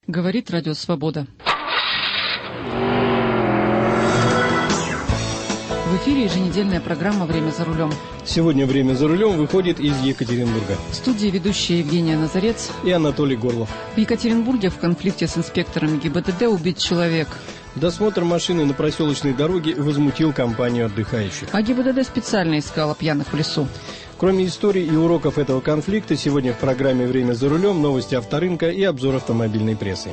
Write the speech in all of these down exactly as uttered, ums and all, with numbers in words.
Говорит Радио Свобода. В эфире еженедельная программа «Время за рулем». Сегодня «Время за рулем» выходит из Екатеринбурга. В студии ведущие Евгения Назарец и Анатолий Горлов. В Екатеринбурге в конфликте с инспектором ГИБДД убит человек. Досмотр машины на проселочной дороге возмутил компанию отдыхающих. А ГИБДД специально искала пьяных в лесу. Кроме историй и уроков этого конфликта, сегодня в программе «Время за рулем» новости авторынка и обзор автомобильной прессы.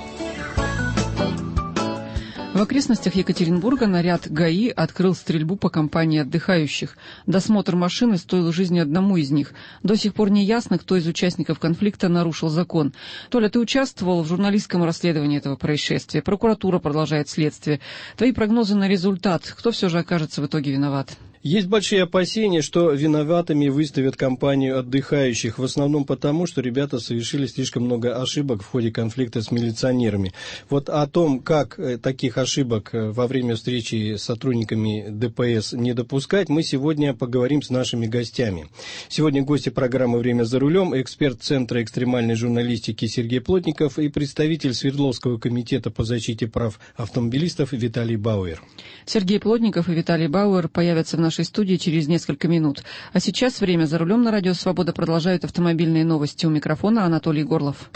В окрестностях Екатеринбурга наряд ГАИ открыл стрельбу по компании отдыхающих. Досмотр машины стоил жизни одному из них. До сих пор не ясно, кто из участников конфликта нарушил закон. Толя, ты участвовал в журналистском расследовании этого происшествия. Прокуратура продолжает следствие. Твои прогнозы на результат. Кто все же окажется в итоге виноват? Есть большие опасения, что виноватыми выставят компанию отдыхающих, в основном потому, что ребята совершили слишком много ошибок в ходе конфликта с милиционерами. Вот о том, как таких ошибок во время встречи с сотрудниками ДПС не допускать, мы сегодня поговорим с нашими гостями. Сегодня гости программы «Время за рулем», эксперт Центра экстремальной журналистики Сергей Плотников и представитель Свердловского комитета по защите прав автомобилистов Виталий Бауэр. Сергей Плотников и Виталий Бауэр появятся в нашей студии через несколько минут. А сейчас «Время за рулем» на Радио Свобода продолжают автомобильные новости. У микрофона Анатолий Горлов.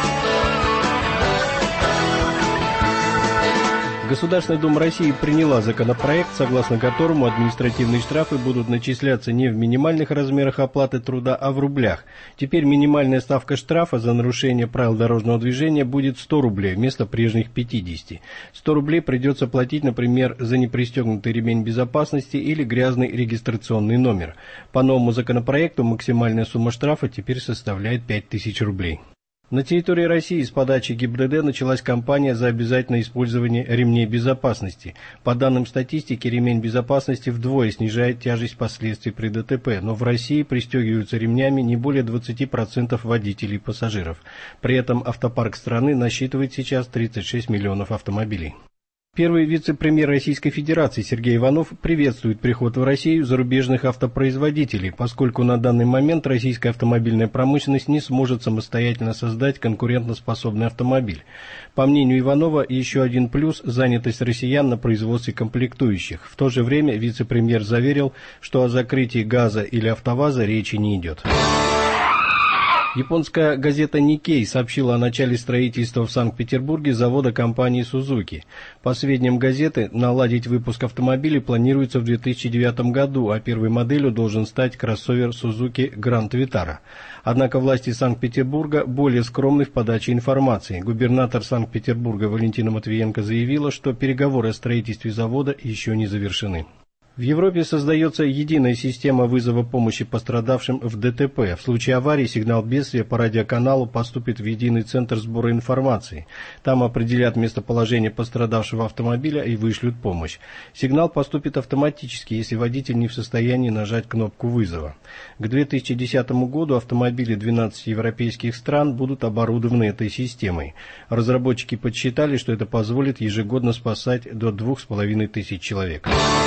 Государственная Дума России приняла законопроект, согласно которому административные штрафы будут начисляться не в минимальных размерах оплаты труда, а в рублях. Теперь минимальная ставка штрафа за нарушение правил дорожного движения будет сто рублей вместо прежних пятидесяти. сто рублей придется платить, например, за непристегнутый ремень безопасности или грязный регистрационный номер. По новому законопроекту максимальная сумма штрафа теперь составляет пять тысяч рублей. На территории России с подачи ГИБДД началась кампания за обязательное использование ремней безопасности. По данным статистики, ремень безопасности вдвое снижает тяжесть последствий при ДТП, но в России пристегиваются ремнями не более двадцати процентов водителей и пассажиров. При этом автопарк страны насчитывает сейчас тридцать шесть миллионов автомобилей. Первый вице-премьер Российской Федерации Сергей Иванов приветствует приход в Россию зарубежных автопроизводителей, поскольку на данный момент российская автомобильная промышленность не сможет самостоятельно создать конкурентоспособный автомобиль. По мнению Иванова, еще один плюс – занятость россиян на производстве комплектующих. В то же время вице-премьер заверил, что о закрытии ГАЗа или АвтоВАЗа речи не идет. Японская газета Никей сообщила о начале строительства в Санкт-Петербурге завода компании Сузуки. По сведениям газеты, наладить выпуск автомобилей планируется в две тысячи девятом году, а первой моделью должен стать кроссовер Сузуки Гранд Витара. Однако власти Санкт-Петербурга более скромны в подаче информации. Губернатор Санкт-Петербурга Валентина Матвиенко заявила, что переговоры о строительстве завода еще не завершены. В Европе создается единая система вызова помощи пострадавшим в ДТП. В случае аварии сигнал бедствия по радиоканалу поступит в единый центр сбора информации. Там определят местоположение пострадавшего автомобиля и вышлют помощь. Сигнал поступит автоматически, если водитель не в состоянии нажать кнопку вызова. К две тысячи десятому году автомобили двенадцати европейских стран будут оборудованы этой системой. Разработчики подсчитали, что это позволит ежегодно спасать до двух с половиной тысяч человек.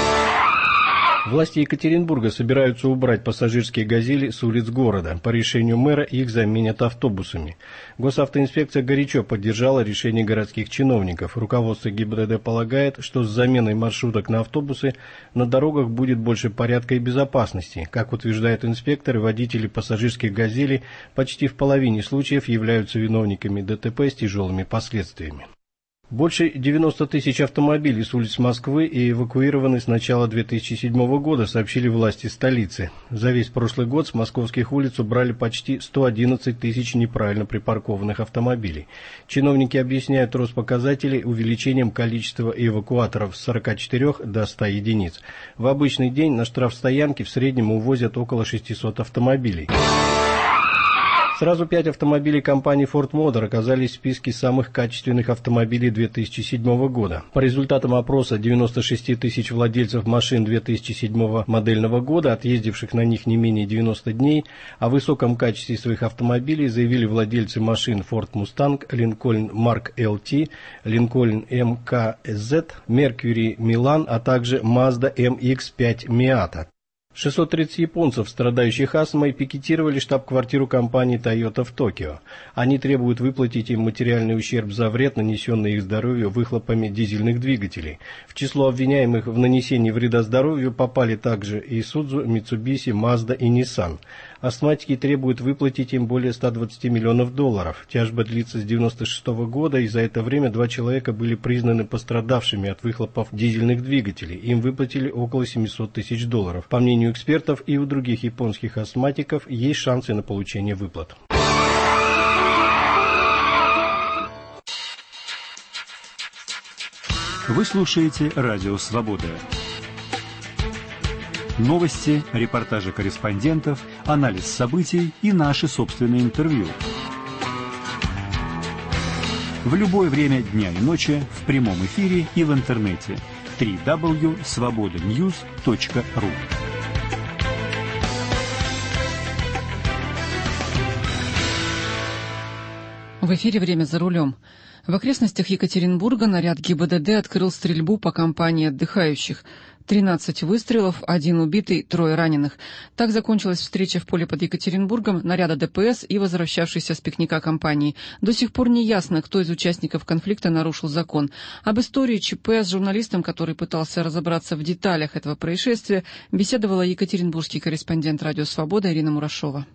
Власти Екатеринбурга собираются убрать пассажирские «Газели» с улиц города. По решению мэра их заменят автобусами. Госавтоинспекция горячо поддержала решение городских чиновников. Руководство ГИБДД полагает, что с заменой маршруток на автобусы на дорогах будет больше порядка и безопасности. Как утверждают инспекторы, водители пассажирских «Газелей» почти в половине случаев являются виновниками ДТП с тяжелыми последствиями. Больше девяноста тысяч автомобилей с улиц Москвы и эвакуированы с начала две тысячи седьмого года, сообщили власти столицы. За весь прошлый год с московских улиц убрали почти сто одиннадцать тысяч неправильно припаркованных автомобилей. Чиновники объясняют рост показателей увеличением количества эвакуаторов с сорока четырёх до ста единиц. В обычный день на штрафстоянке в среднем увозят около шестисот автомобилей. Сразу пять автомобилей компании Ford Motor оказались в списке самых качественных автомобилей две тысячи седьмого года. По результатам опроса девяноста шести тысяч владельцев машин две тысячи седьмого модельного года, отъездивших на них не менее девяноста дней, о высоком качестве своих автомобилей заявили владельцы машин Ford Mustang, Lincoln Mark эл ти, Lincoln эм ка зет, Mercury Milan, а также Mazda эм икс пять Miata. шестьсот тридцать японцев, страдающих астмой, пикетировали штаб-квартиру компании Toyota в Токио. Они требуют выплатить им материальный ущерб за вред, нанесенный их здоровью выхлопами дизельных двигателей. В число обвиняемых в нанесении вреда здоровью попали также Isuzu, Mitsubishi, Mazda и Nissan. Астматики требуют выплатить им более ста двадцати миллионов долларов. Тяжба длится с девяносто шестого года, и за это время два человека были признаны пострадавшими от выхлопов дизельных двигателей. Им выплатили около семисот тысяч долларов. По мнению экспертов, и у других японских астматиков есть шансы на получение выплат. Вы слушаете Радио Свобода. Новости, репортажи корреспондентов, анализ событий и наши собственные интервью. В любое время дня и ночи, в прямом эфире и в интернете. дабл ю дабл ю дабл ю точка свобода ньюс точка ру. В эфире «Время за рулем». В окрестностях Екатеринбурга наряд ГИБДД открыл стрельбу по компании отдыхающих. тринадцать выстрелов, один убитый, трое раненых. Так закончилась встреча в поле под Екатеринбургом наряда ДПС и возвращавшейся с пикника компании. До сих пор не ясно, кто из участников конфликта нарушил закон. Об истории ЧП с журналистом, который пытался разобраться в деталях этого происшествия, беседовала екатеринбургский корреспондент «Радио Свобода» Ирина Мурашова.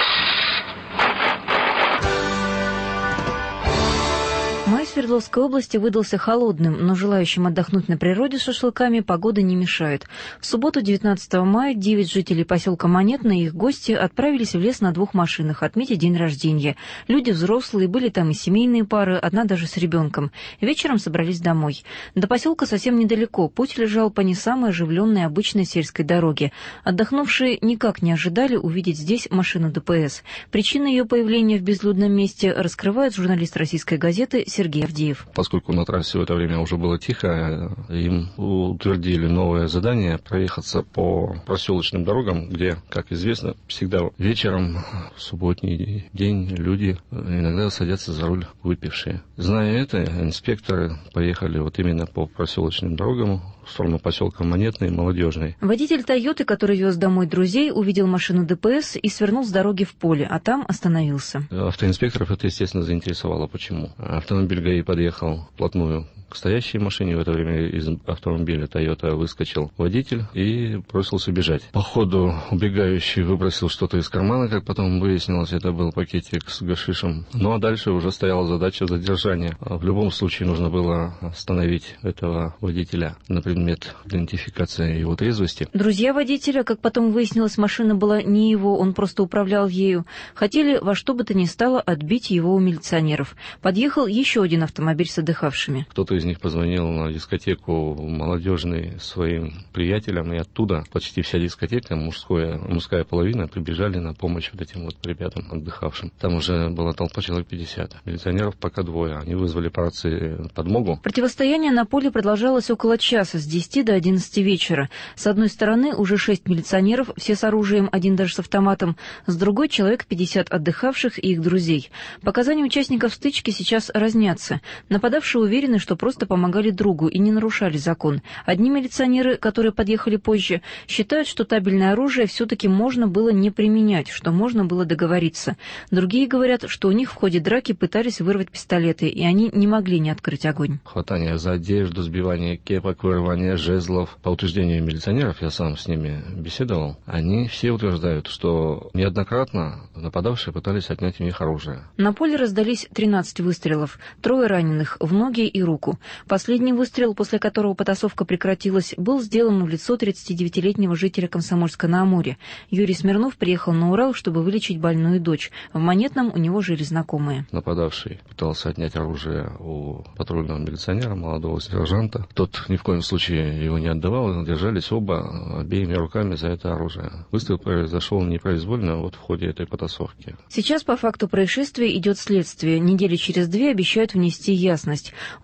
Май в Свердловской области выдался холодным, но желающим отдохнуть на природе с шашлыками погода не мешает. В субботу, девятнадцатого мая, девять жителей поселка Монетное и их гости отправились в лес на двух машинах отметить день рождения. Люди взрослые, были там и семейные пары, одна даже с ребенком. Вечером собрались домой. До поселка совсем недалеко, путь лежал по не самой оживленной обычной сельской дороге. Отдохнувшие никак не ожидали увидеть здесь машину ДПС. Причины ее появления в безлюдном месте раскрывает журналист российской газеты Сергей Авдеев. Поскольку на трассе в это время уже было тихо, им утвердили новое задание проехаться по проселочным дорогам, где, как известно, всегда вечером, в субботний день, люди иногда садятся за руль выпившие. Зная это, инспекторы поехали вот именно по проселочным дорогам в сторону поселка Монетный, Молодежный. Водитель «Тойоты», который вез домой друзей, увидел машину ДПС и свернул с дороги в поле, а там остановился. Автоинспекторов это, естественно, заинтересовало. Почему? Автомобиль ГАИ подъехал вплотную к стоящей машине. В это время из автомобиля «Тойота» выскочил водитель и бросился бежать. По ходу убегающий выбросил что-то из кармана, как потом выяснилось, это был пакетик с гашишем. Ну а дальше уже стояла задача задержания. В любом случае нужно было остановить этого водителя на предмет идентификации его трезвости. Друзья водителя, как потом выяснилось, машина была не его, он просто управлял ею, хотели во что бы то ни стало отбить его у милиционеров. Подъехал еще один автомобиль с отдыхавшими. Кто-то из них позвонил на дискотеку Молодежный своим приятелям, и оттуда почти вся дискотека, мужская, мужская половина, прибежали на помощь вот этим вот ребятам отдыхавшим. Там уже была толпа человек пятьдесят. Милиционеров пока двое. Они вызвали по рации подмогу. Противостояние на поле продолжалось около часа, с десяти до одиннадцати вечера. С одной стороны уже шесть милиционеров, все с оружием, один даже с автоматом, с другой человек пятьдесят отдыхавших и их друзей. Показания участников стычки сейчас разнятся. Нападавшие уверены, что просто помогали другу и не нарушали закон. Одни милиционеры, которые подъехали позже, считают, что табельное оружие все-таки можно было не применять, что можно было договориться. Другие говорят, что у них в ходе драки пытались вырвать пистолеты, и они не могли не открыть огонь. Хватание за одежду, сбивание кепок, вырывание жезлов. По утверждению милиционеров, я сам с ними беседовал, они все утверждают, что неоднократно нападавшие пытались отнять у них оружие. На поле раздались тринадцать выстрелов, трое раненых в ноги и руку. Последний выстрел, после которого потасовка прекратилась, был сделан в лицо тридцатидевятилетнего жителя Комсомольска-на-Амуре. Юрий Смирнов приехал на Урал, чтобы вылечить больную дочь. В Монетном у него жили знакомые. Нападавший пытался отнять оружие у патрульного милиционера, молодого сержанта. Тот ни в коем случае его не отдавал, держались оба обеими руками за это оружие. Выстрел произошел непроизвольно вот в ходе этой потасовки. Сейчас по факту происшествия идет следствие. Недели через две обещают внести ясность. Учтут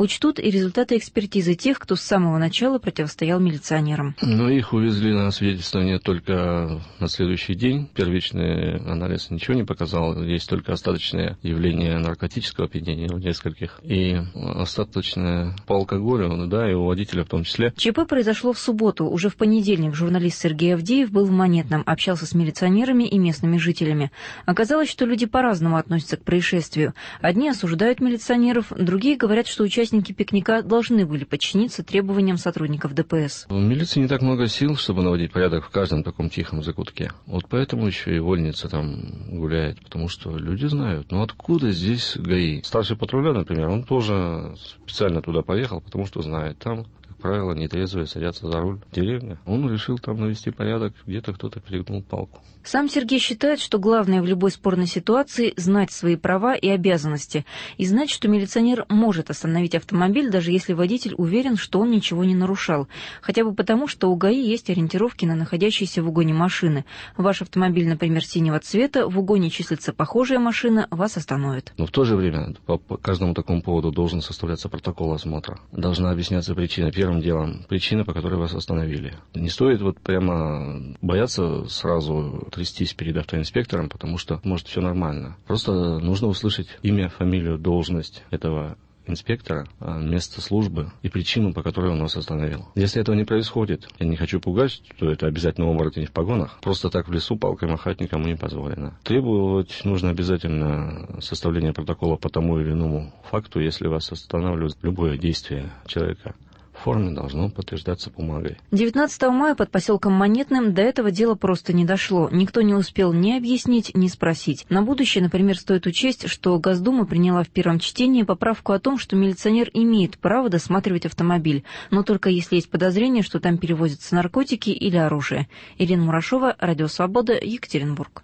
и результаты экспертизы тех, кто с самого начала противостоял милиционерам. Но их увезли на свидетельствование только на следующий день. Первичный анализ ничего не показал. Есть только остаточное явление наркотического опьянения у нескольких и остаточное по алкоголю, да, и у водителя в том числе. ЧП произошло в субботу. Уже в понедельник журналист Сергей Авдеев был в Монетном, общался с милиционерами и местными жителями. Оказалось, что люди по-разному относятся к происшествию. Одни осуждают милиционеров, другие говорят, что участники пикника должны были подчиниться требованиям сотрудников ДПС. В милиции не так много сил, чтобы наводить порядок в каждом таком тихом закутке. Вот поэтому еще и вольница там гуляет, потому что люди знают, ну откуда здесь ГАИ? Старший патруля, например, он тоже специально туда поехал, потому что знает, там, как правило, нетрезвые садятся за руль в деревне. Он решил там навести порядок, где-то кто-то перегнул палку. Сам Сергей считает, что главное в любой спорной ситуации – знать свои права и обязанности, и знать, что милиционер может остановить автомобиль, даже если водитель уверен, что он ничего не нарушал. Хотя бы потому, что у ГАИ есть ориентировки на находящиеся в угоне машины. Ваш автомобиль, например, синего цвета, в угоне числится похожая машина, вас остановит. Но в то же время по каждому такому поводу должен составляться протокол осмотра. Должна объясняться причина. Первым делом причина, по которой вас остановили. Не стоит вот прямо бояться сразу трястись перед автоинспектором, потому что, может, все нормально. Просто нужно услышать имя, фамилию, должность этого инспектора, место службы и причину, по которой он вас остановил. Если этого не происходит, я не хочу пугать, что это обязательно оборотень в погонах, просто так в лесу палкой махать никому не позволено. Требовать нужно обязательно составление протокола по тому или иному факту, если вас останавливает любое действие человека. В форме должно подтверждаться бумагой. девятнадцатого мая под поселком Монетным до этого дела просто не дошло. Никто не успел ни объяснить, ни спросить. На будущее, например, стоит учесть, что Госдума приняла в первом чтении поправку о том, что милиционер имеет право досматривать автомобиль, но только если есть подозрение, что там перевозятся наркотики или оружие. Ирина Мурашова, Радио Свобода, Екатеринбург.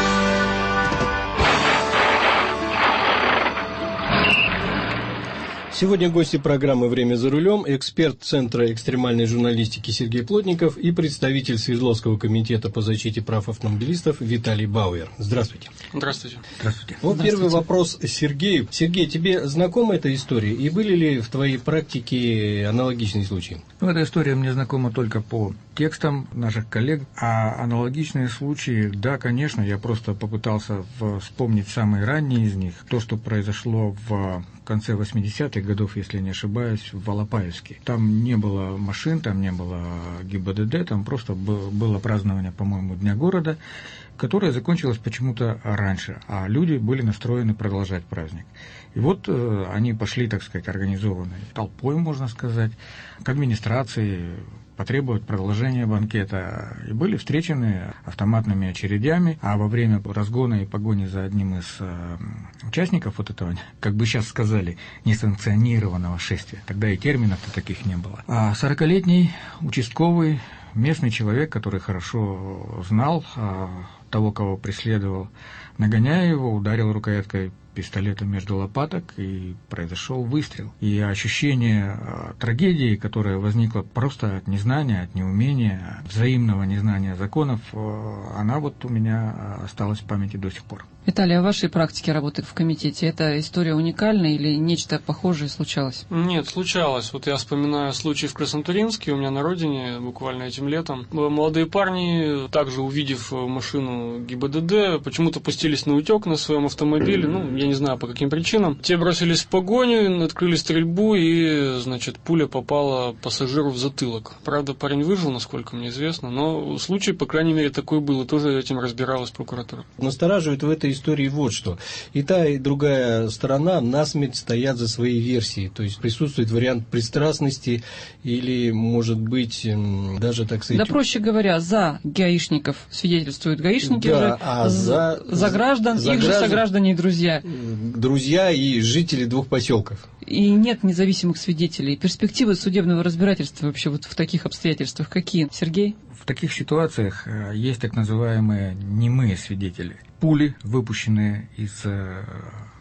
Сегодня гости программы «Время за рулем», эксперт Центра экстремальной журналистики Сергей Плотников и представитель Свердловского комитета по защите прав автомобилистов Виталий Бауэр. Здравствуйте. Здравствуйте. Здравствуйте. Вот первый вопрос Сергею. Сергей, тебе знакома эта история? И были ли в твоей практике аналогичные случаи? Ну, эта история мне знакома только по текстам наших коллег, а аналогичные случаи, да, конечно, я просто попытался вспомнить самые ранние из них. То, что произошло в конце восьмидесятых годов, если не ошибаюсь, в Алапаевске. Там не было машин, там не было ГИБДД, там просто было празднование, по-моему, Дня города, которое закончилось почему-то раньше, а люди были настроены продолжать праздник. И вот э, они пошли, так сказать, организованной толпой, можно сказать, к администрации, потребовать продолжения банкета, и были встречены автоматными очередями, а во время разгона и погони за одним из э, участников вот этого, как бы сейчас сказали, несанкционированного шествия, тогда и терминов-то таких не было, а сорокалетний участковый местный человек, который хорошо знал э, того, кого преследовал, нагоняя его, ударил рукояткой пистолета между лопаток, и произошел выстрел. И ощущение э, трагедии, которое возникло просто от незнания, от неумения, взаимного незнания законов, э, она вот у меня осталась в памяти до сих пор. Виталий, а в вашей практике работы в комитете эта история уникальна или нечто похожее случалось? Нет, случалось. Вот я вспоминаю случай в Краснотуринске, у меня на родине, буквально этим летом. Молодые парни, также увидев машину ГИБДД, почему-то пустились на утек на своем автомобиле, ну, я не знаю по каким причинам. Те бросились в погоню, открыли стрельбу, и, значит, пуля попала пассажиру в затылок. Правда, парень выжил, насколько мне известно, но случай, по крайней мере, такой был, и тоже этим разбиралась прокуратура. Настораживает в этой истории вот что. И та, и другая сторона насмерть стоят за свои версии. То есть присутствует вариант пристрастности или, может быть, даже, так сказать... Да, проще говоря, за гаишников свидетельствуют гаишники, да, же, а за, за граждан, за их граждан, же сограждане и друзья. Друзья и жители двух поселков. И нет независимых свидетелей. Перспективы судебного разбирательства вообще вот в таких обстоятельствах какие? Сергей? В таких ситуациях есть так называемые немые свидетели. Пули, выпущенные из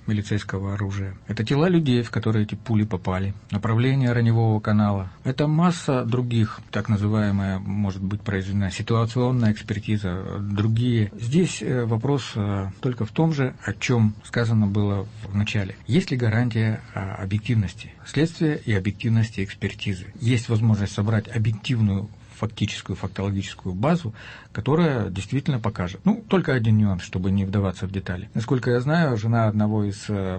милицейского оружия. Это тела людей, в которые эти пули попали, направление раневого канала. Это масса других, так называемая, может быть произведена ситуационная экспертиза, другие. Здесь вопрос только в том же, о чем сказано было в начале. Есть ли гарантия объективности следствия и объективности экспертизы? Есть возможность собрать объективную фактическую, фактологическую базу, которая действительно покажет. Ну, только один нюанс, чтобы не вдаваться в детали. Насколько я знаю, жена одного из э,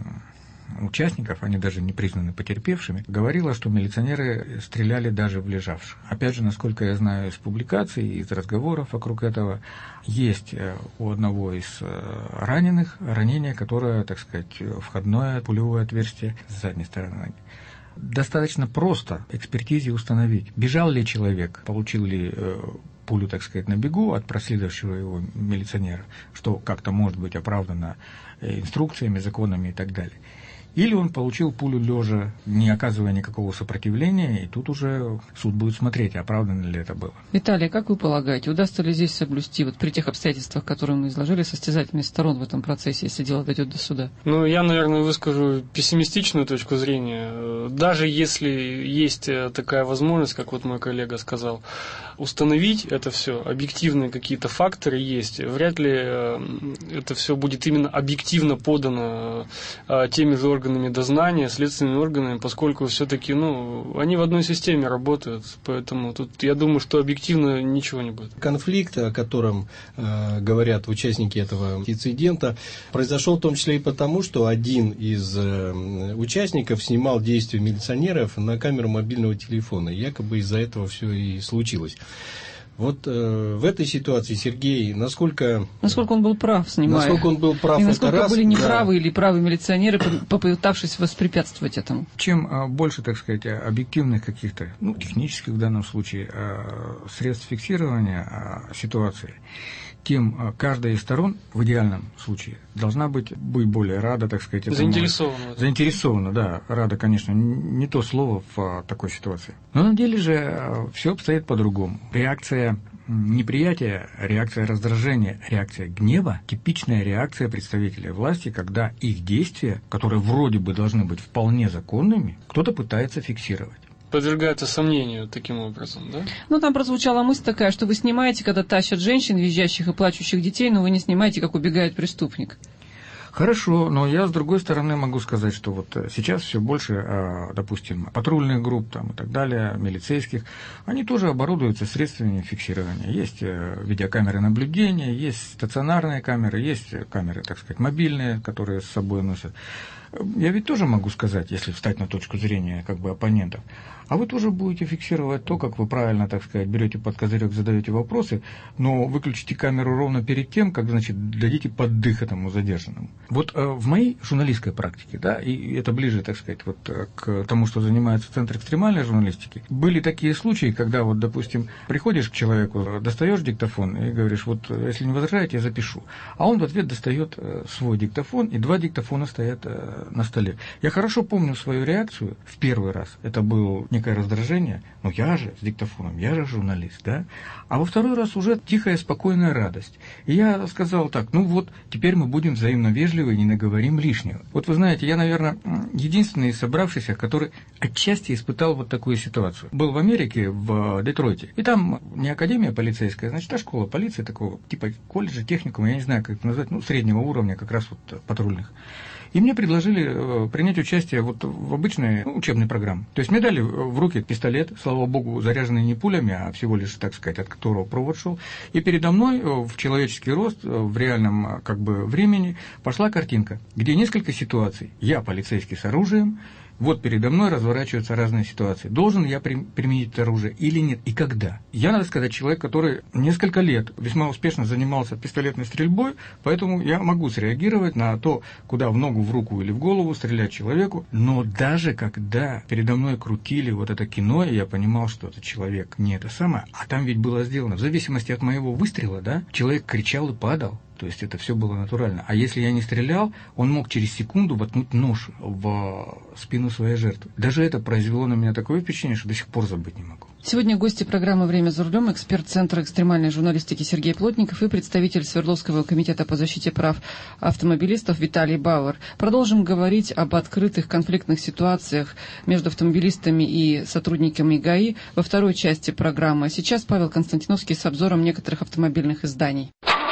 участников, они даже не признаны потерпевшими, говорила, что милиционеры стреляли даже в лежавших. Опять же, насколько я знаю из публикаций, из разговоров вокруг этого, есть у одного из раненых ранение, которое, так сказать, входное пулевое отверстие с задней стороны ноги. Достаточно просто экспертизе установить, бежал ли человек, получил ли э, пулю, так сказать, на бегу от проследовавшего его милиционера, что как-то может быть оправдано инструкциями, законами и так далее. Или он получил пулю лежа, не оказывая никакого сопротивления, и тут уже суд будет смотреть, оправдано ли это было. Виталий, как вы полагаете, удастся ли здесь соблюсти, вот при тех обстоятельствах, которые мы изложили, состязательность сторон в этом процессе, если дело дойдет до суда? Ну, я, наверное, выскажу пессимистичную точку зрения. Даже если есть такая возможность, как вот мой коллега сказал, установить это все, объективные какие-то факторы есть, вряд ли это все будет именно объективно подано теми же органами дознания, следственными органами, поскольку все-таки, ну, они в одной системе работают, поэтому тут я думаю, что объективно ничего не будет. Конфликт, о котором э, говорят участники этого инцидента, произошел в том числе и потому, что один из э, участников снимал действия милиционеров на камеру мобильного телефона. Якобы из-за этого все и случилось. Вот э, в этой ситуации, Сергей, насколько... Насколько он был прав, снимая. Насколько он был прав, и насколько раз, были неправы да. или правы милиционеры, попытавшись воспрепятствовать этому. Чем а, больше, так сказать, объективных каких-то, ну, технических в данном случае, а, средств фиксирования а, ситуации, тем а, каждая из сторон, в идеальном случае, должна быть, быть более рада, так сказать... Заинтересована. Заинтересована, да. Рада, конечно, не то слово в а, такой ситуации. Но на деле же а, все обстоит по-другому. Реакция неприятия, реакция раздражения, реакция гнева – типичная реакция представителей власти, когда их действия, которые вроде бы должны быть вполне законными, кто-то пытается фиксировать. Подвергается сомнению таким образом, да? Ну, там прозвучала мысль такая, что вы снимаете, когда тащат женщин, визжащих и плачущих детей, но вы не снимаете, как убегает преступник. Хорошо, но я, с другой стороны, могу сказать, что вот сейчас все больше, допустим, патрульных групп там, и так далее, милицейских, они тоже оборудуются средствами фиксирования. Есть видеокамеры наблюдения, есть стационарные камеры, есть камеры, так сказать, мобильные, которые с собой носят. Я ведь тоже могу сказать, если встать на точку зрения как бы оппонентов, а вы тоже будете фиксировать то, как вы правильно, так сказать, берете под козырек, задаете вопросы, но выключите камеру ровно перед тем, как, значит, дадите поддых этому задержанному. Вот э, в моей журналистской практике, да, и это ближе, так сказать, вот к тому, что занимается Центр экстремальной журналистики, были такие случаи, когда, вот, допустим, приходишь к человеку, достаешь диктофон и говоришь, вот, если не возражаете, я запишу. А он в ответ достает свой диктофон, и два диктофона стоят на столе. Я хорошо помню свою реакцию в первый раз. Это было некое раздражение. Но я же с диктофоном, я же журналист, да? А во второй раз уже тихая, спокойная радость. И я сказал так, ну вот, теперь мы будем взаимно вежливы и не наговорим лишнего. Вот вы знаете, я, наверное, единственный из собравшихся, который отчасти испытал вот такую ситуацию. Был в Америке, в Детройте. И там не академия полицейская, значит, а школа полиции такого, типа колледжа, техникума, я не знаю, как это назвать, ну, среднего уровня, как раз вот патрульных. И мне предложили принять участие вот в обычной учебной программе. То есть мне дали в руки пистолет, слава богу, заряженный не пулями, а всего лишь, так сказать, от которого провод шел. И передо мной в человеческий рост, в реальном как бы времени, пошла картинка, где несколько ситуаций. Я полицейский с оружием, вот передо мной разворачиваются разные ситуации. Должен я применить это оружие или нет? И когда? Я, надо сказать, человек, который несколько лет весьма успешно занимался пистолетной стрельбой, поэтому я могу среагировать на то, куда в ногу, в руку или в голову стрелять человеку. Но даже когда передо мной крутили вот это кино, и я понимал, что этот человек не это самое, а там ведь было сделано, в зависимости от моего выстрела, да, человек кричал и падал. То есть это все было натурально. А если я не стрелял, он мог через секунду воткнуть нож в спину своей жертвы. Даже это произвело на меня такое впечатление, что до сих пор забыть не могу. Сегодня гости программы «Время за рулем», эксперт Центра экстремальной журналистики Сергей Плотников и представитель Свердловского комитета по защите прав автомобилистов Виталий Бауэр. Продолжим говорить об открытых конфликтных ситуациях между автомобилистами и сотрудниками ГАИ во второй части программы. Сейчас Павел Константиновский с обзором некоторых автомобильных изданий.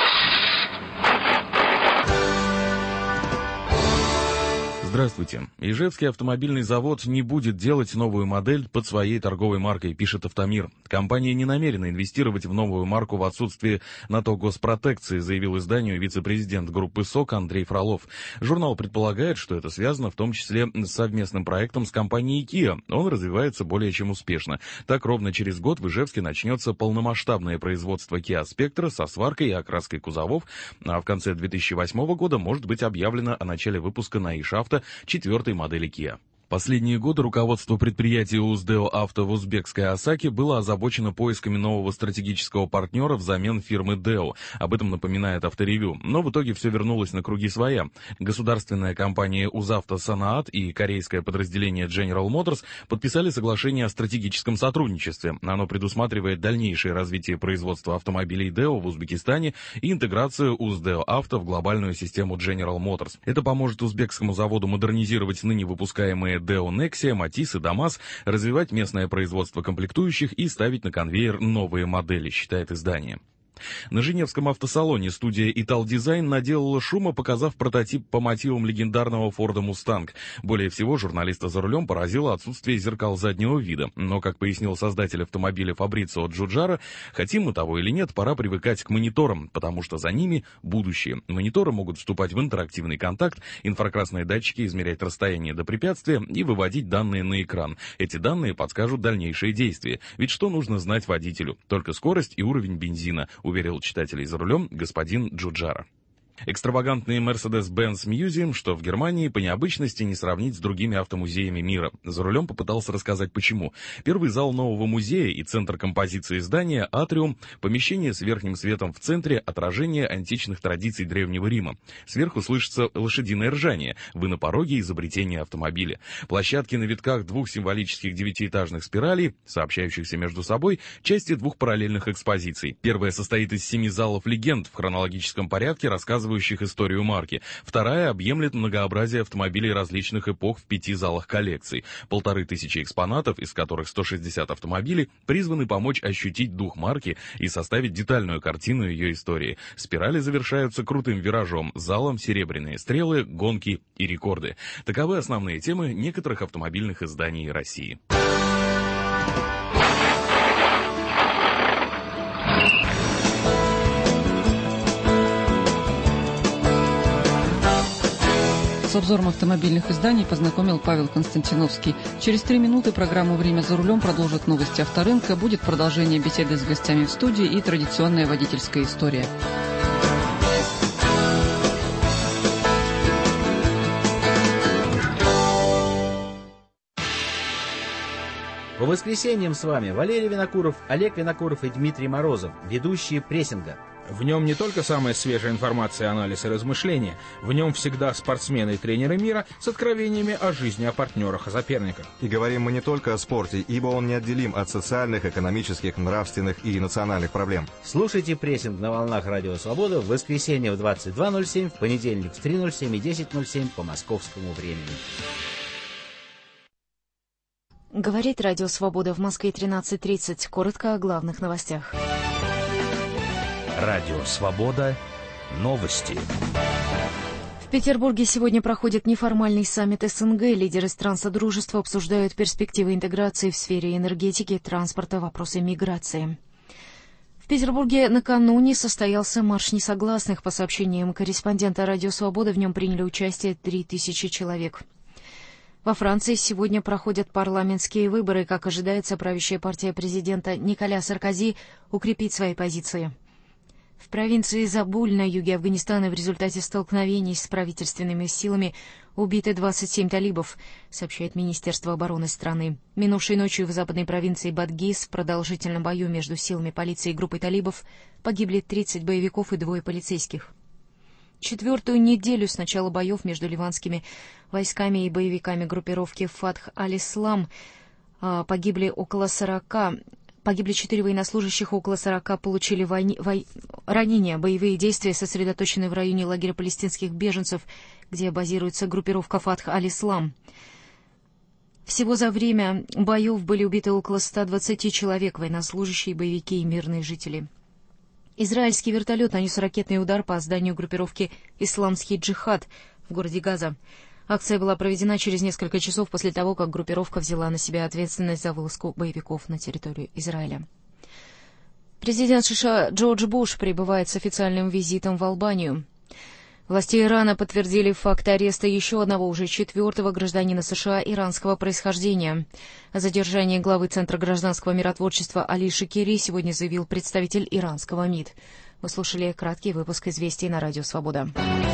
Здравствуйте. Ижевский автомобильный завод не будет делать новую модель под своей торговой маркой, пишет Автомир. Компания не намерена инвестировать в новую марку в отсутствие на то госпротекции, заявил изданию вице-президент группы СОК Андрей Фролов. Журнал предполагает, что это связано в том числе с совместным проектом с компанией Kia. Он развивается более чем успешно. Так, ровно через год в Ижевске начнется полномасштабное производство Kia Spectra со сваркой и окраской кузовов, а в конце две тысячи восьмого года может быть объявлено о начале выпуска на ИШ-авто четвертой модели Kia. Последние годы руководство предприятия УЗДЭО «Авто» в узбекской Осаке было озабочено поисками нового стратегического партнера взамен фирмы ДЭО. Об этом напоминает Авторевью. Но в итоге все вернулось на круги своя. Государственная компания «Узавто Санаат» и корейское подразделение General Motors подписали соглашение о стратегическом сотрудничестве. Оно предусматривает дальнейшее развитие производства автомобилей ДЭО в Узбекистане и интеграцию УЗДЭО «Авто» в глобальную систему General Motors. Это поможет узбекскому заводу модернизировать ныне выпускаемые ДЭО Nexia, Матис и ДАМАЗ, развивать местное производство комплектующих и ставить на конвейер новые модели, считает издание. На Женевском автосалоне студия Итал-Дизайн наделала шума, показав прототип по мотивам легендарного Форда Мустанг. Более всего журналиста за рулем поразило отсутствие зеркал заднего вида. Но, как пояснил создатель автомобиля Фабрицио Джуджара, хотим мы того или нет, пора привыкать к мониторам, потому что за ними будущее. Мониторы могут вступать в интерактивный контакт, инфракрасные датчики измерять расстояние до препятствия и выводить данные на экран. Эти данные подскажут дальнейшие действия. Ведь что нужно знать водителю? Только скорость и уровень бензина, уверил читателей за рулем господин Джуджара. Экстравагантный Mercedes-Benz Museum, что в Германии, по необычности не сравнить с другими автомузеями мира. За рулем попытался рассказать почему. Первый зал нового музея и центр композиции здания «Атриум», помещение с верхним светом в центре, отражение античных традиций Древнего Рима. Сверху слышится лошадиное ржание, вы на пороге изобретения автомобиля. Площадки на витках двух символических девятиэтажных спиралей, сообщающихся между собой, части двух параллельных экспозиций. Первая состоит из семи залов легенд в хронологическом порядке, рассказывающих историю марки. Вторая объемлет многообразие автомобилей различных эпох в пяти залах коллекций. Полторы тысячи экспонатов, из которых сто шестьдесят автомобилей, призваны помочь ощутить дух марки и составить детальную картину ее истории. Спирали завершаются крутым виражом, залом серебряные стрелы, гонки и рекорды. Таковы основные темы некоторых автомобильных изданий России. С обзором автомобильных изданий познакомил Павел Константиновский. Через три минуты программу «Время за рулем» продолжит новости авторынка, будет продолжение беседы с гостями в студии и традиционная водительская история. По воскресеньям с вами Валерий Винокуров, Олег Винокуров и Дмитрий Морозов, ведущие прессинга. В нем не только самая свежая информация, анализ и размышления. В нем всегда спортсмены и тренеры мира с откровениями о жизни, о партнерах, о соперниках. И говорим мы не только о спорте, ибо он неотделим от социальных, экономических, нравственных и национальных проблем. Слушайте прессинг на волнах Радио Свобода в воскресенье в двадцать два ноль семь, в понедельник в три ноль семь и десять ноль семь по московскому времени. Говорит Радио Свобода в Москве тринадцать тридцать. Коротко о главных новостях. Радио Свобода. Новости. В Петербурге сегодня проходит неформальный саммит СНГ. Лидеры стран Содружества обсуждают перспективы интеграции в сфере энергетики, транспорта, вопросы миграции. В Петербурге накануне состоялся марш несогласных. По сообщениям корреспондента Радио Свобода, в нем приняли участие три тысячи человек. Во Франции сегодня проходят парламентские выборы. Как ожидается, правящая партия президента Николя Саркози укрепит свои позиции. В провинции Забуль на юге Афганистана в результате столкновений с правительственными силами убиты двадцать семь талибов, сообщает Министерство обороны страны. Минувшей ночью в западной провинции Бадгиз в продолжительном бою между силами полиции и группой талибов погибли тридцать боевиков и двое полицейских. четвертую неделю с начала боев между ливанскими войсками и боевиками группировки «Фатх аль-Ислам». Погибли около сорока... Погибли четыре военнослужащих, около сорока получили войни... вой... ранения. Боевые действия сосредоточены в районе лагеря палестинских беженцев, где базируется группировка «Фатх аль-Ислам». Всего за время боев были убиты около ста двадцати человек, военнослужащие, боевики и мирные жители. Израильский вертолет нанес ракетный удар по зданию группировки «Исламский джихад» в городе Газа. Акция была проведена через несколько часов после того, как группировка взяла на себя ответственность за вылазку боевиков на территорию Израиля. Президент США Джордж Буш прибывает с официальным визитом в Албанию. Власти Ирана подтвердили факт ареста еще одного, уже четвертого гражданина США иранского происхождения. О задержании главы Центра гражданского миротворчества Али Шакири сегодня заявил представитель иранского МИД. Вы слушали краткий выпуск известий на Радио Свобода.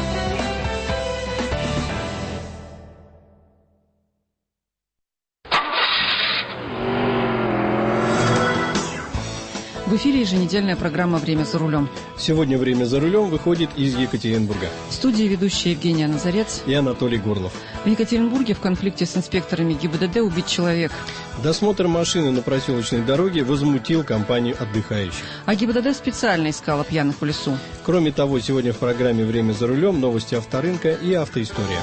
В эфире еженедельная программа «Время за рулем». Сегодня «Время за рулем» выходит из Екатеринбурга. В студии ведущие Евгения Назарец и Анатолий Горлов. В Екатеринбурге в конфликте с инспекторами ГИБДД убит человек. Досмотр машины на проселочной дороге возмутил компанию отдыхающих. А ГИБДД специально искала пьяных в лесу. Кроме того, сегодня в программе «Время за рулем» новости авторынка и автоистория.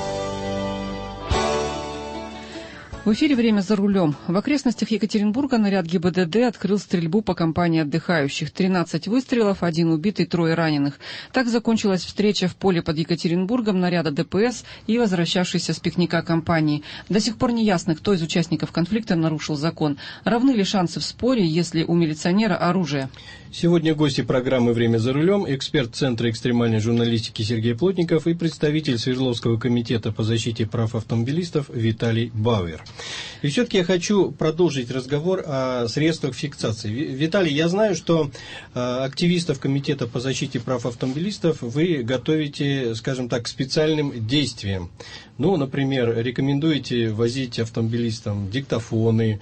В эфире «Время за рулем». В окрестностях Екатеринбурга наряд ГИБДД открыл стрельбу по компании отдыхающих. тринадцать выстрелов, один убитый, трое раненых. Так закончилась встреча в поле под Екатеринбургом наряда ДПС и возвращавшейся с пикника компании. До сих пор не ясно, кто из участников конфликта нарушил закон. Равны ли шансы в споре, если у милиционера оружие? Сегодня гости программы «Время за рулем», эксперт Центра экстремальной журналистики Сергей Плотников и представитель Свердловского комитета по защите прав автомобилистов Виталий Бауэр. И все-таки я хочу продолжить разговор о средствах фиксации. Виталий, я знаю, что активистов Комитета по защите прав автомобилистов вы готовите, скажем так, к специальным действиям. Ну, например, рекомендуете возить автомобилистам диктофоны,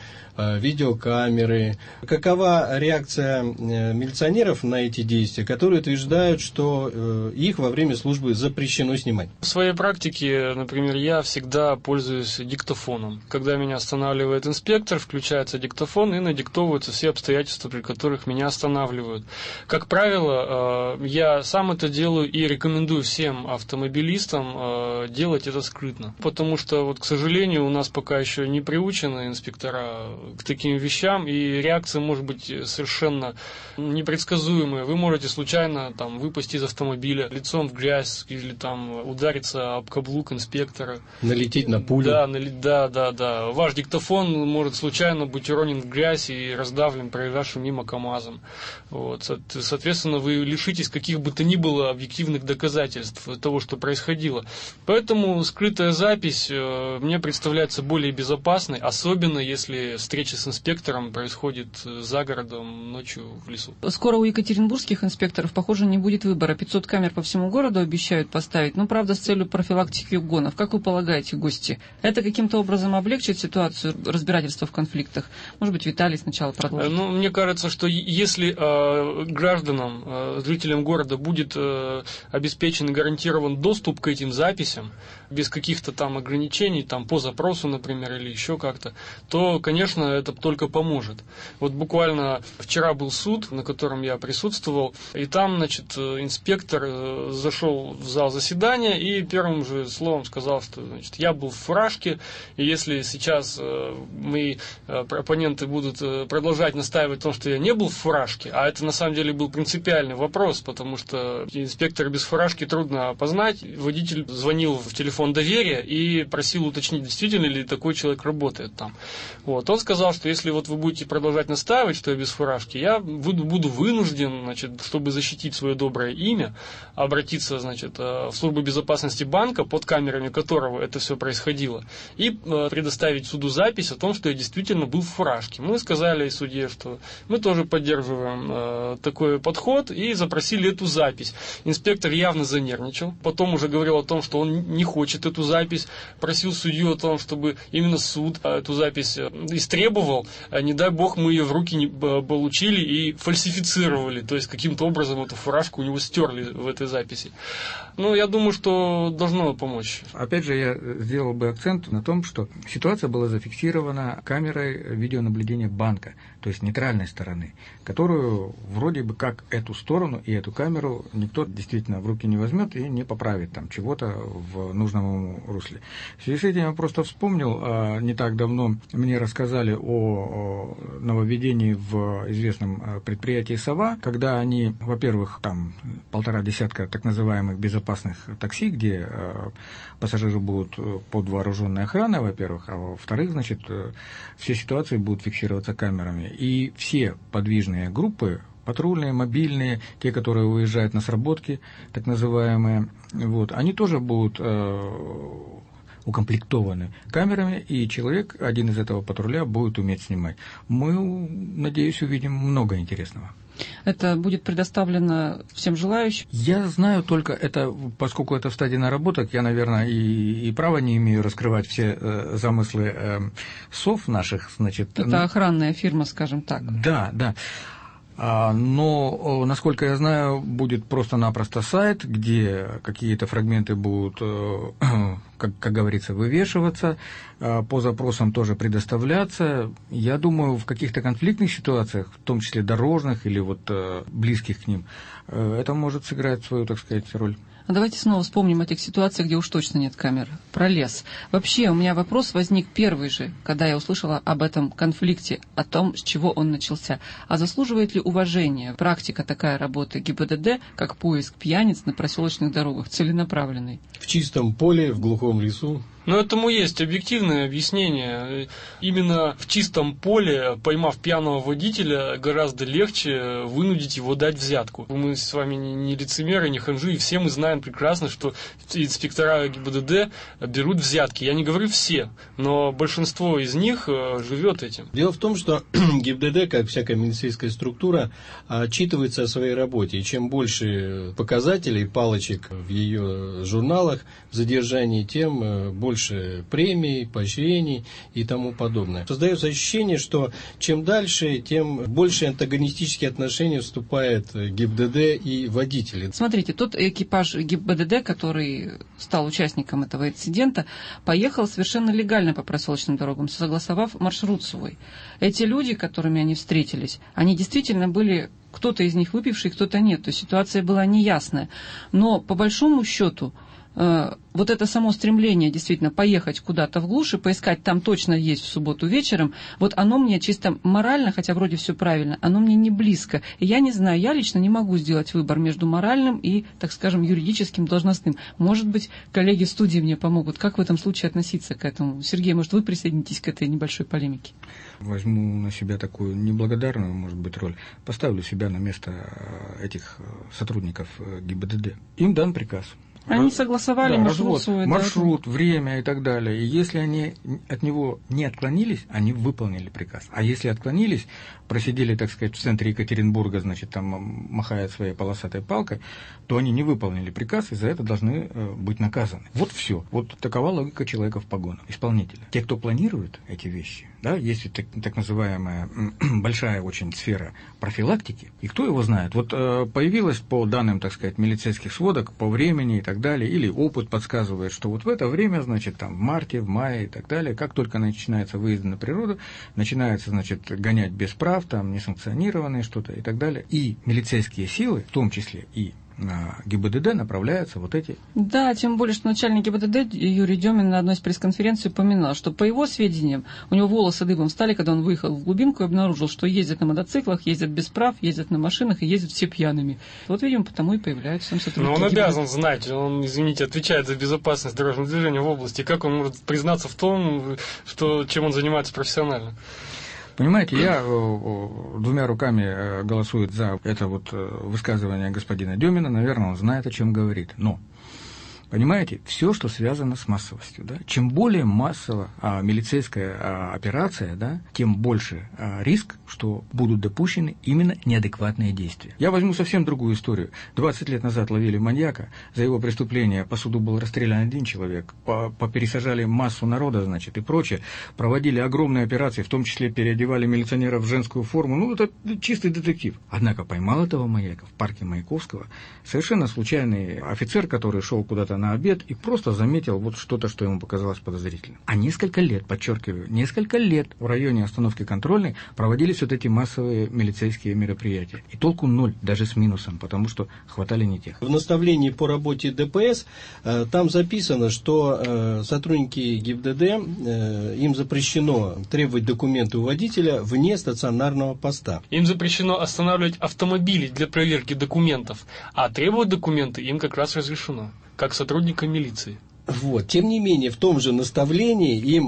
видеокамеры. Какова реакция милиционеров на эти действия, которые утверждают, что их во время службы запрещено снимать? В своей практике, например, я всегда пользуюсь диктофоном. Когда меня останавливает инспектор, включается диктофон и надиктовываются все обстоятельства, при которых меня останавливают. Как правило, я сам это делаю и рекомендую всем автомобилистам делать это скрытно. Потому что, вот, к сожалению, у нас пока еще не приучены инспектора к таким вещам, и реакция может быть совершенно непредсказуемая. Вы можете случайно там выпасть из автомобиля лицом в грязь или там удариться об каблук инспектора. Налететь на пулю. Да, нали... да, да, да. Ваш диктофон может случайно быть уронен в грязь и раздавлен проезжавшим мимо КАМАЗом. Вот. Соответственно, вы лишитесь каких бы то ни было объективных доказательств того, что происходило. Поэтому скрытая запись мне представляется более безопасной, особенно если встреча с инспектором происходит за городом, ночью в лесу. Скоро у екатеринбургских инспекторов, похоже, не будет выбора. пятьсот камер по всему городу обещают поставить, но, правда, с целью профилактики угонов. Как вы полагаете, гости, это каким-то образом облегчит ситуацию разбирательства в конфликтах? Может быть, Виталий сначала продолжит? Ну, мне кажется, что если э, гражданам, э, жителям города будет э, обеспечен и гарантирован доступ к этим записям, без каких-то там ограничений, там по запросу, например, или еще как-то, то, конечно, это только поможет. Вот буквально вчера был суд, на котором я присутствовал, и там, значит, инспектор зашел в зал заседания и первым же словом сказал, что, значит, я был в фуражке, и если сейчас мои оппоненты будут продолжать настаивать на том, что я не был в фуражке, а это на самом деле был принципиальный вопрос, потому что инспектора без фуражки трудно опознать, водитель звонил в телефон доверия и просил уточнить, действительно ли такой человек работает там. Вот. Он сказал, что если вот вы будете продолжать настаивать, что я без фуражки, я буду, буду вынужден, значит, чтобы защитить свое доброе имя, обратиться, значит, в службу безопасности банка, под камерами которого это все происходило, и предоставить суду запись о том, что я действительно был в фуражке. Мы сказали судье, что мы тоже поддерживаем такой подход, и запросили эту запись. Инспектор явно занервничал, потом уже говорил о том, что он не хочет эту запись, просил судью о том, чтобы именно суд эту запись истребовал, не дай бог мы ее в руки не получили и фальсифицировали, то есть каким-то образом эту фуражку у него стерли в этой записи. Ну, я думаю, что должно помочь. Опять же, я сделал бы акцент на том, что ситуация была зафиксирована камерой видеонаблюдения банка, то есть нейтральной стороны, которую вроде бы как эту сторону и эту камеру никто действительно в руки не возьмет и не поправит там чего-то в нужном ему русле. В связи с этим я просто вспомнил, не так давно мне рассказали о нововведении в известном предприятии «Сова», когда они, во-первых, там полтора десятка так называемых безопасных такси, где пассажиры будут под вооруженной охраной, во-первых, а во-вторых, значит, все ситуации будут фиксироваться камерами. И все подвижные группы, патрульные, мобильные, те, которые уезжают на сработки, так называемые, вот, они тоже будут э, укомплектованы камерами, и человек, один из этого патруля, будет уметь снимать. Мы, надеюсь, увидим много интересного. Это будет предоставлено всем желающим? Я знаю только это, поскольку это в стадии наработок, я, наверное, и, и права не имею раскрывать все э, замыслы э, СОВ наших, значит. Это охранная фирма, скажем так. Да, да. Но, насколько я знаю, будет просто-напросто сайт, где какие-то фрагменты будут, как, как говорится, вывешиваться, по запросам тоже предоставляться. Я думаю, в каких-то конфликтных ситуациях, в том числе дорожных или вот близких к ним, это может сыграть свою, так сказать, роль. А давайте снова вспомним о тех ситуациях, где уж точно нет камер. Про лес. Вообще, у меня вопрос возник первый же, когда я услышала об этом конфликте, о том, с чего он начался. А заслуживает ли уважения практика такая работы ГИБДД, как поиск пьяниц на проселочных дорогах, целенаправленный? В чистом поле, в глухом лесу. Но этому есть объективное объяснение. Именно в чистом поле, поймав пьяного водителя, гораздо легче вынудить его дать взятку. Мы с вами не лицемеры, не ханжи, и все мы знаем прекрасно, что инспектора ГИБДД берут взятки. Я не говорю все, но большинство из них живет этим. Дело в том, что ГИБДД, как всякая милицейская структура, отчитывается о своей работе. И чем больше показателей, палочек в ее журналах в задержании, тем больше больше премий, поощрений и тому подобное. Создается ощущение, что чем дальше, тем больше антагонистические отношения вступает ГИБДД и водители. Смотрите, тот экипаж ГИБДД, который стал участником этого инцидента, поехал совершенно легально по проселочным дорогам, согласовав маршрут свой. Эти люди, которыми они встретились, они действительно были... Кто-то из них выпивший, кто-то нет. То есть ситуация была неясная. Но по большому счету вот это само стремление действительно поехать куда-то в глушь и поискать там точно есть в субботу вечером, вот оно мне чисто морально, хотя вроде все правильно, оно мне не близко. И я не знаю, я лично не могу сделать выбор между моральным и, так скажем, юридическим, должностным. Может быть, коллеги в студии мне помогут. Как в этом случае относиться к этому? Сергей, может, вы присоединитесь к этой небольшой полемике? Возьму на себя такую неблагодарную, может быть, роль. Поставлю себя на место этих сотрудников ГИБДД. Им дан приказ. Они согласовали да, маршрут развод, свой. Маршрут, да, время и так далее. И если они от него не отклонились, они выполнили приказ. А если отклонились, просидели, так сказать, в центре Екатеринбурга, значит, там махая своей полосатой палкой, то они не выполнили приказ, и за это должны быть наказаны. Вот все. Вот такова логика человека в погонах, исполнителя. Те, кто планирует эти вещи, да, есть так, так называемая большая очень сфера профилактики, и кто его знает. Вот э, появилась по данным, так сказать, милицейских сводок, по времени и так далее, или опыт подсказывает, что вот в это время, значит, там, в марте, в мае и так далее, как только начинается выезд на природу, начинается, значит, гонять без прав, там, несанкционированные что-то и так далее, и милицейские силы, в том числе и на ГИБДД направляются вот эти. Да, тем более, что начальник ГИБДД Юрий Демин на одной из пресс-конференций упоминал, что по его сведениям у него волосы дыбом стали, когда он выехал в глубинку и обнаружил, что ездят на мотоциклах, ездят без прав, ездят на машинах и ездят все пьяными. Вот, видимо, потому и появляются сам сотрудники. Но он ГИБДД. обязан знать, он, извините, отвечает за безопасность дорожного движения в области. Как он может признаться в том, что, чем он занимается профессионально? Понимаете, я двумя руками голосую за это вот высказывание господина Демина. Наверное, он знает, о чем говорит. Но Понимаете, все, что связано с массовостью. Да? Чем более массово а, милицейская а, операция, да, тем больше а, риск, что будут допущены именно неадекватные действия. Я возьму совсем другую историю. двадцать лет назад ловили маньяка, за его преступление по суду был расстрелян один человек, по, попересажали массу народа, значит, и прочее, проводили огромные операции, в том числе переодевали милиционеров в женскую форму. Ну, это чистый детектив. Однако поймал этого маньяка в парке Маяковского совершенно случайный офицер, который шел куда-то на обед и просто заметил вот что-то, что ему показалось подозрительным. А несколько лет, подчеркиваю, несколько лет в районе остановки контрольной проводились вот эти массовые милицейские мероприятия. И толку ноль, даже с минусом, потому что хватали не тех. В наставлении по работе ДПС э, там записано, что э, сотрудники ГИБДД, э, им запрещено требовать документы у водителя вне стационарного поста. Им запрещено останавливать автомобили для проверки документов, а требовать документы им как раз разрешено, как сотрудникам милиции. Вот. Тем не менее, в том же наставлении им